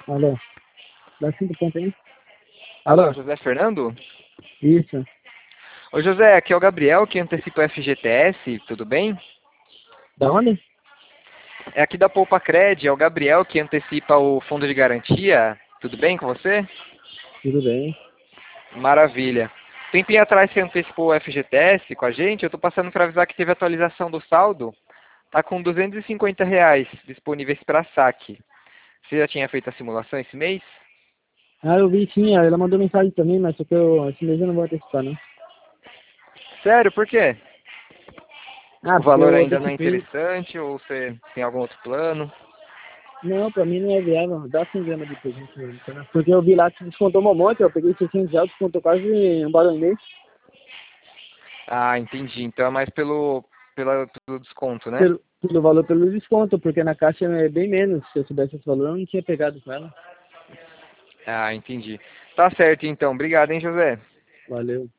Alô, dá 5 pontos aí. Alô, Alô, José Fernando? isso. Ô José, aqui é o Gabriel que antecipa o FGTS, tudo bem? Da onde? É aqui da Poupa Cred, é o Gabriel que antecipa o fundo de garantia, tudo bem com você? Tudo bem. Maravilha. Tempinho atrás você antecipou o FGTS com a gente, eu tô passando para avisar que teve atualização do saldo, tá com R$ 250 disponíveis para saque. Você já tinha feito a simulação esse mês? Ah, eu vi sim, ela mandou mensagem também, mas só que esse mês eu não vou antecipar, não. Sério, por quê? Ah, O porque valor eu ainda não é antecipei. interessante ou você tem algum outro plano? Não, pra mim não é viável. Dá 100 gramas de presente mesmo, tá? Porque eu vi lá que descontou um monte, eu peguei 600 reais, descontou quase 1,5 barão. Ah, entendi. Então é mais pelo desconto, né? Pelo valor, pelo desconto, porque na caixa é bem menos. Se eu soubesse esse valor, eu não tinha pegado com ela. Ah, entendi. Tá certo então. Obrigado, hein, José? Valeu.